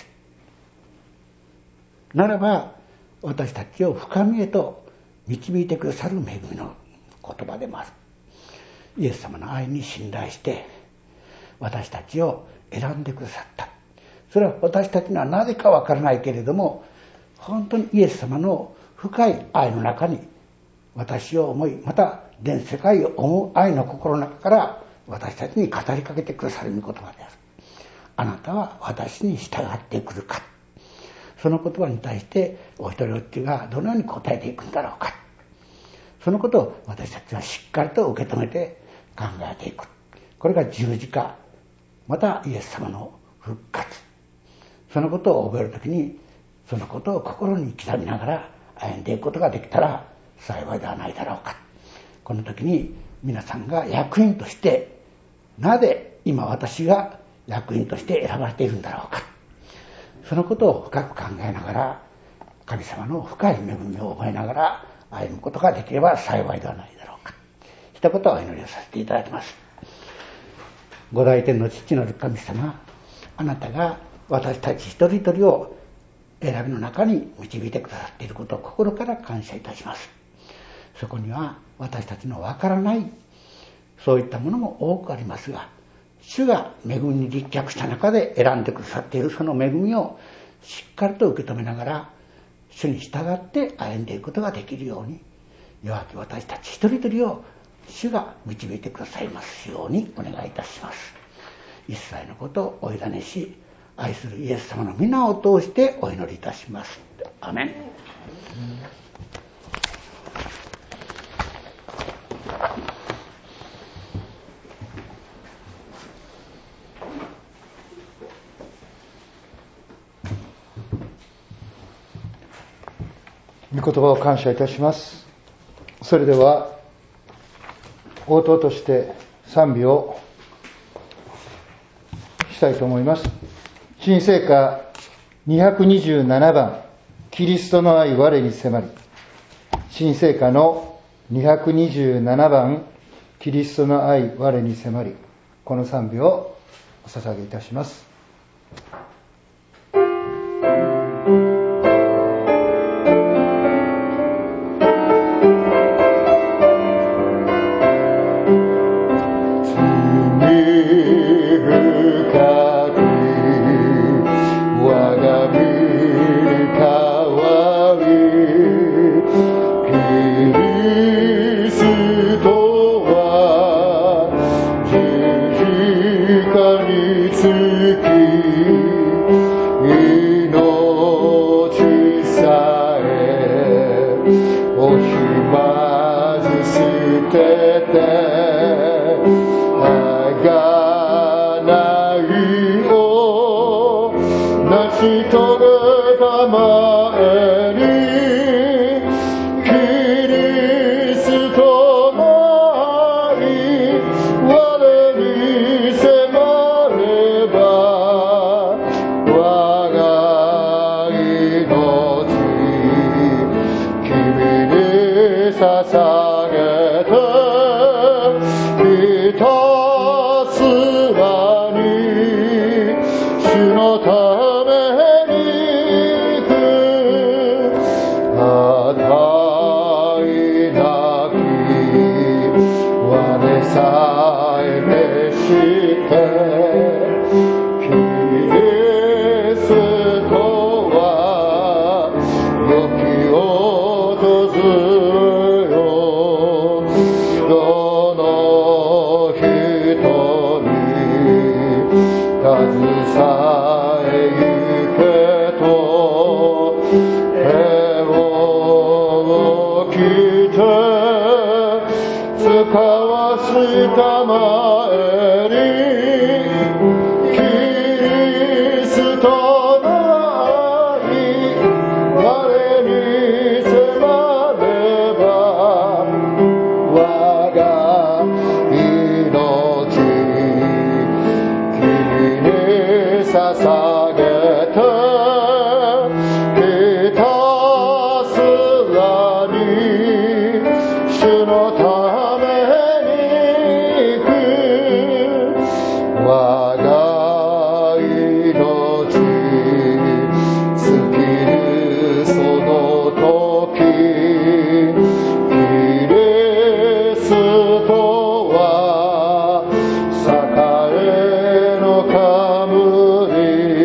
ならば私たちを深みへと導いてくださる恵みの言葉でもある。イエス様の愛に信頼して私たちを選んでくださった。それは私たちにはなぜかわからないけれども、本当にイエス様の深い愛の中に私を思い、また全世界を思う愛の心の中から私たちに語りかけてくださる御言葉である。あなたは私に従ってくるか。その言葉に対してお一人お一人がどのように答えていくんだろうか。そのことを私たちはしっかりと受け止めて考えていく。これが十字架、またイエス様の復活。そのことを覚えるときに、 そのことを心に刻みながら歩んでいくことができたら幸いではないだろうか。この時に皆さんが役員として、なぜ今私が役員として選ばれているんだろうか、そのことを深く考えながら、神様の深い恵みを覚えながら歩むことができれば幸いではないだろうか。一言お祈りをさせていただきます。五大天の父なる神様、あなたが私たち一人一人を選びの中に導いてくださっていることを心から感謝いたします。そこには私たちのわからないそういったものも多くありますが、主が恵みに立脚した中で選んでくださっているその恵みをしっかりと受け止めながら、主に従って歩んでいくことができるように、弱き私たち一人一人を主が導いてくださいますようにお願いいたします。一切のことをお委ねし、愛するイエス様の皆を通してお祈りいたします。アメン。 御言葉を感謝いたします。それでは応答として賛美をしたいと思います。新聖歌にひゃくにじゅうななばん、キリストの愛我に迫り。新聖歌のにひゃくにじゅうななばん、キリストの愛我に迫り、この賛美をお捧げいたします。 栄の冠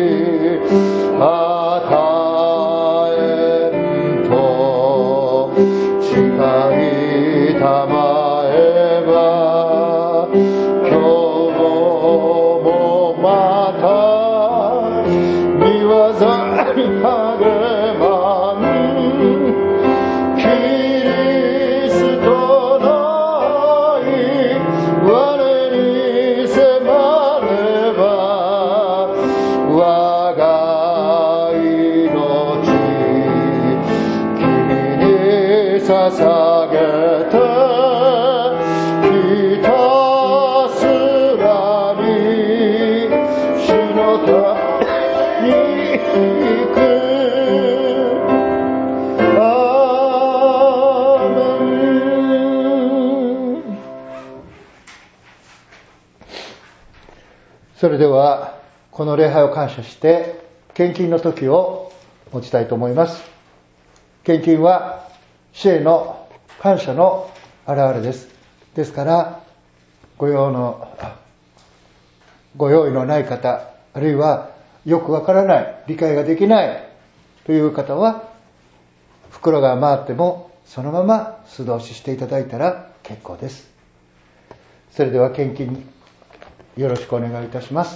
それではこの礼拝を感謝して献金の時を持ちたいと思います。献金は主への感謝の表れです。ですからご用のご用意のない方、あるいはよくわからない、理解ができないという方は、袋が回ってもそのまま素通ししていただいたら結構です。それでは献金よろしくお願いいたします。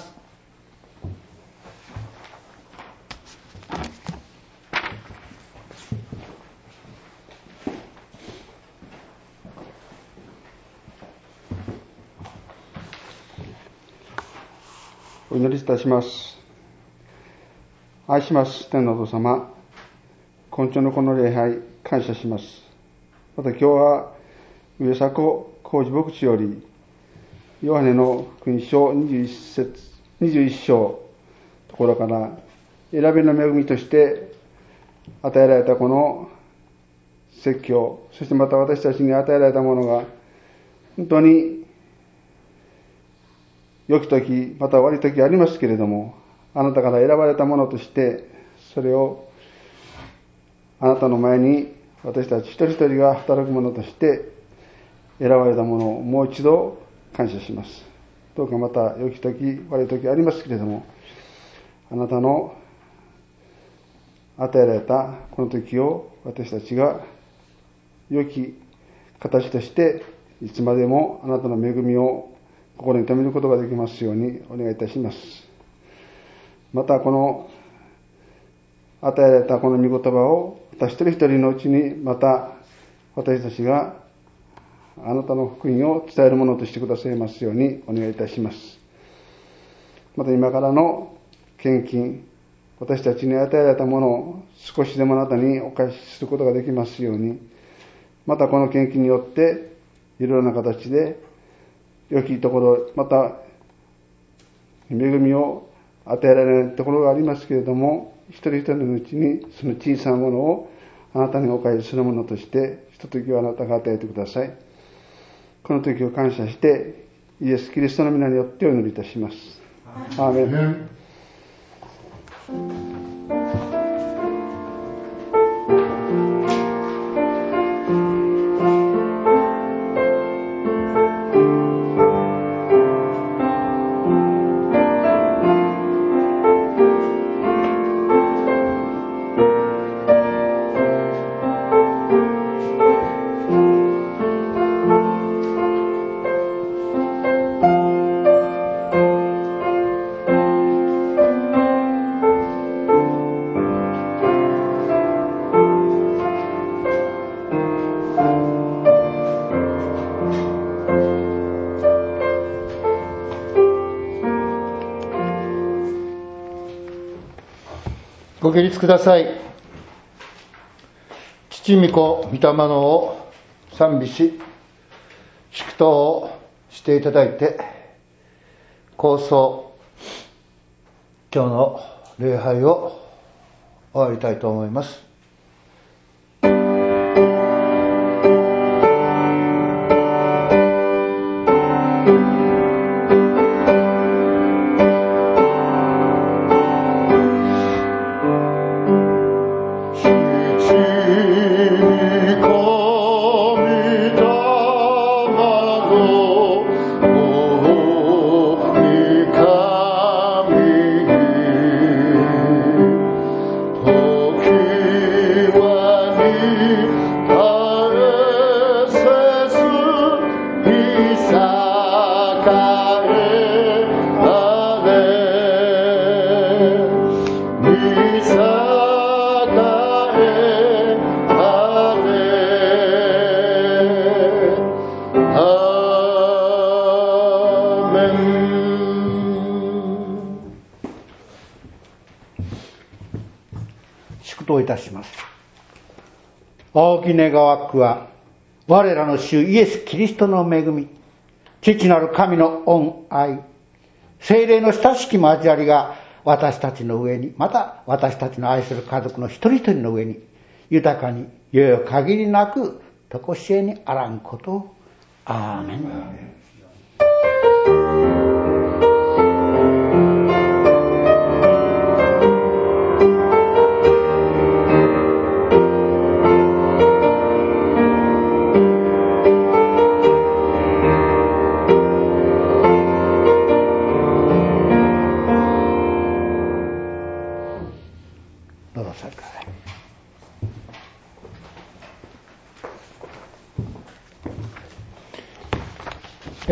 お祈りいたします。愛します天のお父様、今朝のこの礼拝感謝します。また今日は上迫浩二牧師よりヨハネの福音書にじゅういち節にじゅういち章ところから選びの恵みとして与えられたこの説教、そしてまた私たちに与えられたものが本当に良き時また悪い時ありますけれども、あなたから選ばれたものとしてそれをあなたの前に私たち一人一人が働くものとして選ばれたものをもう一度感謝します。どうかまた良き時悪い時ありますけれども、あなたの与えられたこの時を私たちが良き形としていつまでもあなたの恵みを心に留めることができますようにお願いいたします。またこの与えられたこの御言葉を私一人一人のうちにまた私たちがあなたの福音を伝えるものとしてくださいますようにお願いいたします。また今からの献金、私たちに与えられたものを少しでもあなたにお返しすることができますように、またこの献金によっていろいろな形で良きところ、また恵みを与えられないところがありますけれども、一人一人のうちにその小さなものをあなたにお返しするものとしてひとときをあなたが与えてください。この時を感謝してイエス・キリストの皆によってお祈りいたします。アーメン。 ご起立ください。父御子御霊のを賛美し祝祷をしていただいて、構想今日の礼拝を終わりたいと思います。青木願わくは我らの主イエス・キリストの恵み、父なる神の恩愛、聖霊の親しき交わりが私たちの上に、また私たちの愛する家族の一人一人の上に豊かにいよいよ限りなく常しえにあらんことを。アーメン。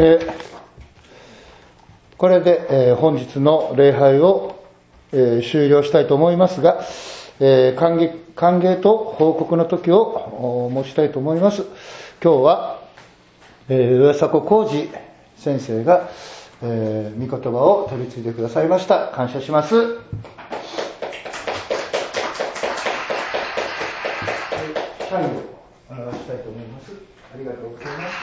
えー、これで、えー、本日の礼拝を、えー、終了したいと思いますが、えー、歓迎、歓迎と報告の時を申したいと思います。今日は、えー、上迫浩二先生が、えー、御言葉を取り次いでくださいました。感謝します。サインを表したいと思います。ありがとうございます。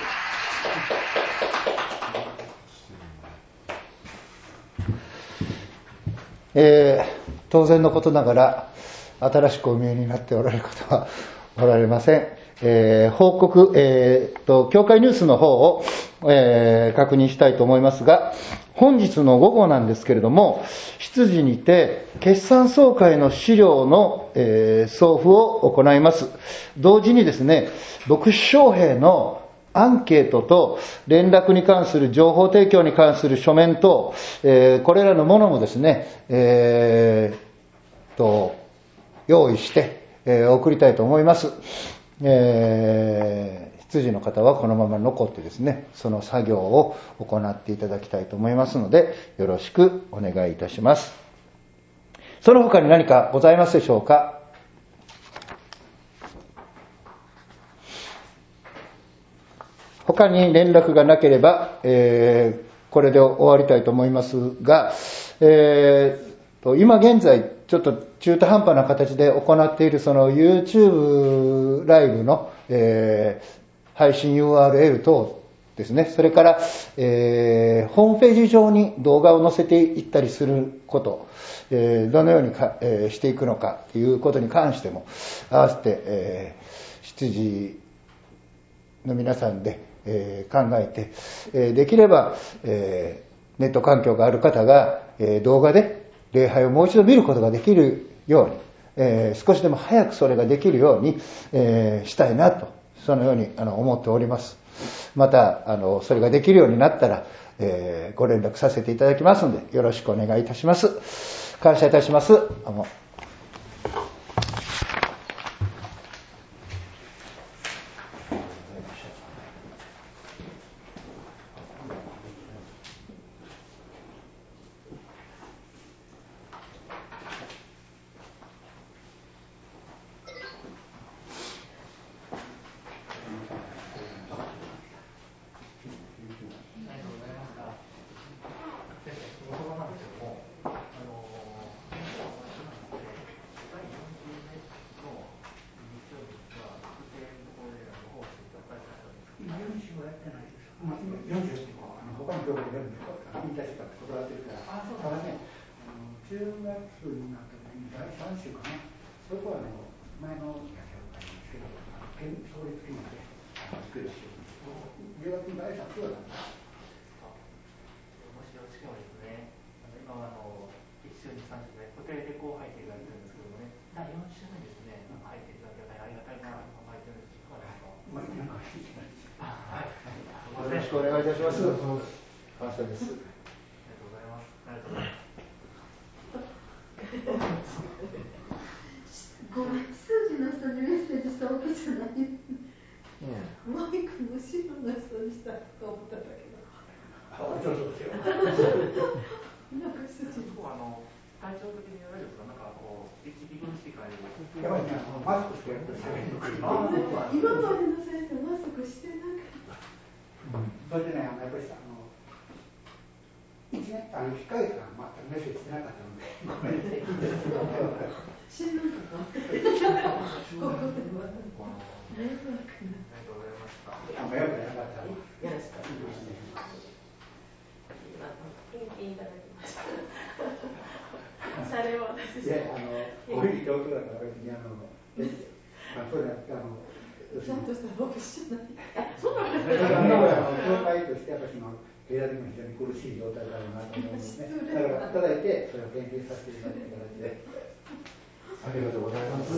えー、当然のことながら新しくお見えになっておられる方はおられません。えー、報告、えー、と教会ニュースの方を、えー、確認したいと思いますが、本日の午後なんですけれども、執事にて決算総会の資料の、えー、送付を行います。同時にですね、牧師将兵のアンケートと連絡に関する情報提供に関する書面と、えー、これらのものもですね、えー、と用意して、えー、送りたいと思います。えー、執事の方はこのまま残ってですね、その作業を行っていただきたいと思いますので、よろしくお願いいたします。その他に何かございますでしょうか。他に連絡がなければ、えー、これで終わりたいと思いますが、えー、と今現在ちょっと中途半端な形で行っているその YouTube ライブの、えー、配信 ユーアールエル 等ですね、それから、えー、ホームページ上に動画を載せていったりすること、えー、どのようにか、えー、していくのかということに関しても合わせて、えー、執事の皆さんで、えー、考えて、えー、できれば、えー、ネット環境がある方が、えー、動画で礼拝をもう一度見ることができるように、えー、少しでも早くそれができるように、えー、したいなと、そのようにあの思っております。またあのそれができるようになったら、えー、ご連絡させていただきますので、よろしくお願いいたします。感謝いたします。あのよろしくお願いいたします。感謝です。ありがとうございます。ありがとうございます。 ごめん、数字の人にメッセージしたわけじゃない。うん、マイクの後ろの人にしたと思ったんだけど。あ、そうそうですよ。なんか数字のあの体調的にあれですか、なんかこう一気分しかいる。やばいね、マスクしてると喋りにくい。今までの先生マスクしてなかった。それでね、やっぱりあのいちねんあのいっかげつは全くメッセージしてなかったので、ごめんなさい。知らなかった。ここでは迷惑な。ありがとうございました。迷惑なかった。よろしくお願いします。今元気いただきました。シャレを私して。あのご意見上手だから別にあのあそうだあの。ちゃんとした牧師じゃない。そうなんですか。教会として私の経済的に非常に苦しい状態だろうなと思いますね。だからいただいてそれを研究させていただく形で。ありがとうございます。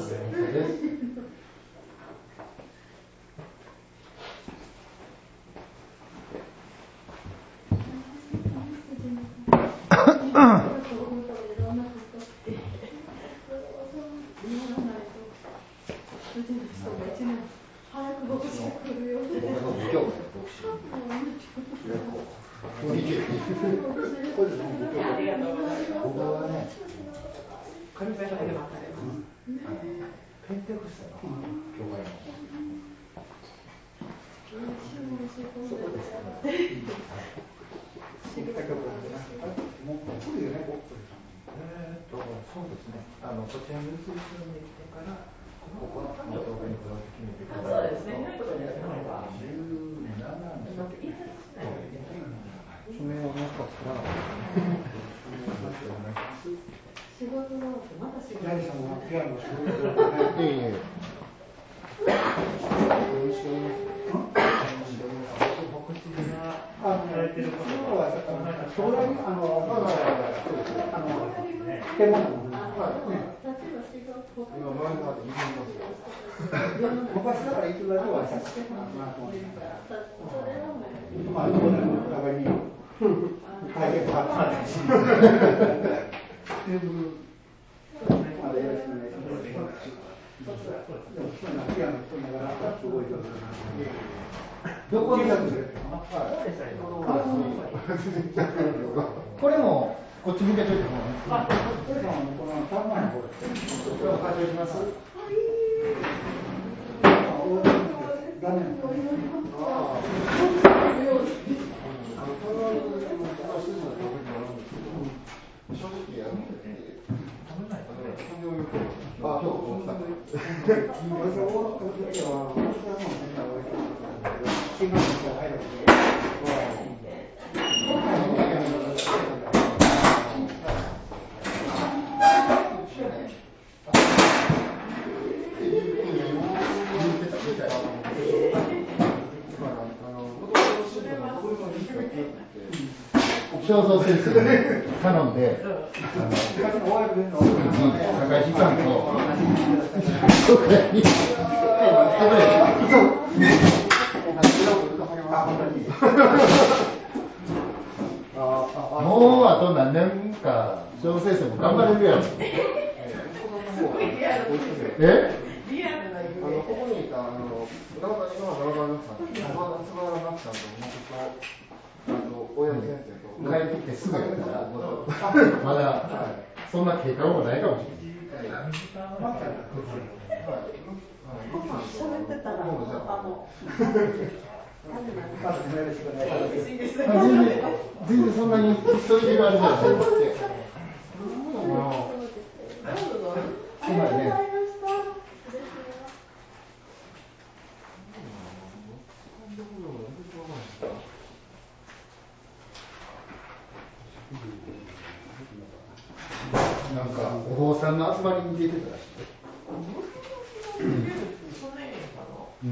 早く牧師が来るようで。 そうですね。あのこちらに移り住んできてから、ここの元を決めてください。そうですね。じゅうななねんだっけ。爪をなんか作らなかった。仕事のまた仕事。何さんのピアノ仕事で。ええ。 あの、やられてることは、将来、あの、あの、手間のもの。昔だからいつだけはさ、まあ、どうなのお互いに大変かったんです。テーブル、まだよろしくお願いします。ピアノしながら、すごい上手なんで。どこにやるんですか？これもこっち向けといてもらっていいですか？これもこのさんまいの方です。これを開封します。画面。正直やるんですね。あ、今日こうした。肖像先生に頼んで、あの高井時間とそれにもうあと何年か肖像先生も頑張れるやろ。え？あのここにいたあの今の村上さん、菅原真紀さんと僕と親の先生と帰ってきてすぐやったらまだそんな経過もないかもしれない。喋ってたらあの全然そんなにそういうあれじゃないです。今ね。なんかお坊さんの集まりに出てたらしい。うん、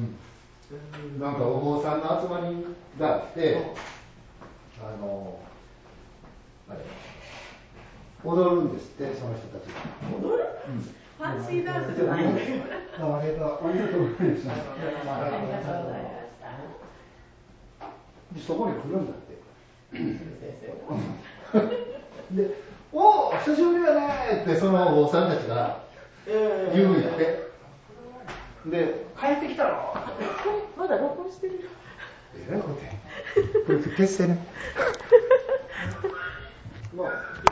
なんかお坊さんの集まりがあって、あのあれ踊るんですって、その人たちが。踊る？うん。ファンシーダンスじゃないんだけど。ありがとうございました。そこに来るんだって。で、おー、久しぶりだねってそのお坊さんたちが言うんやって。で、帰ってきたろ。 まだ録音してるよ。 えらいことや。これ消してね。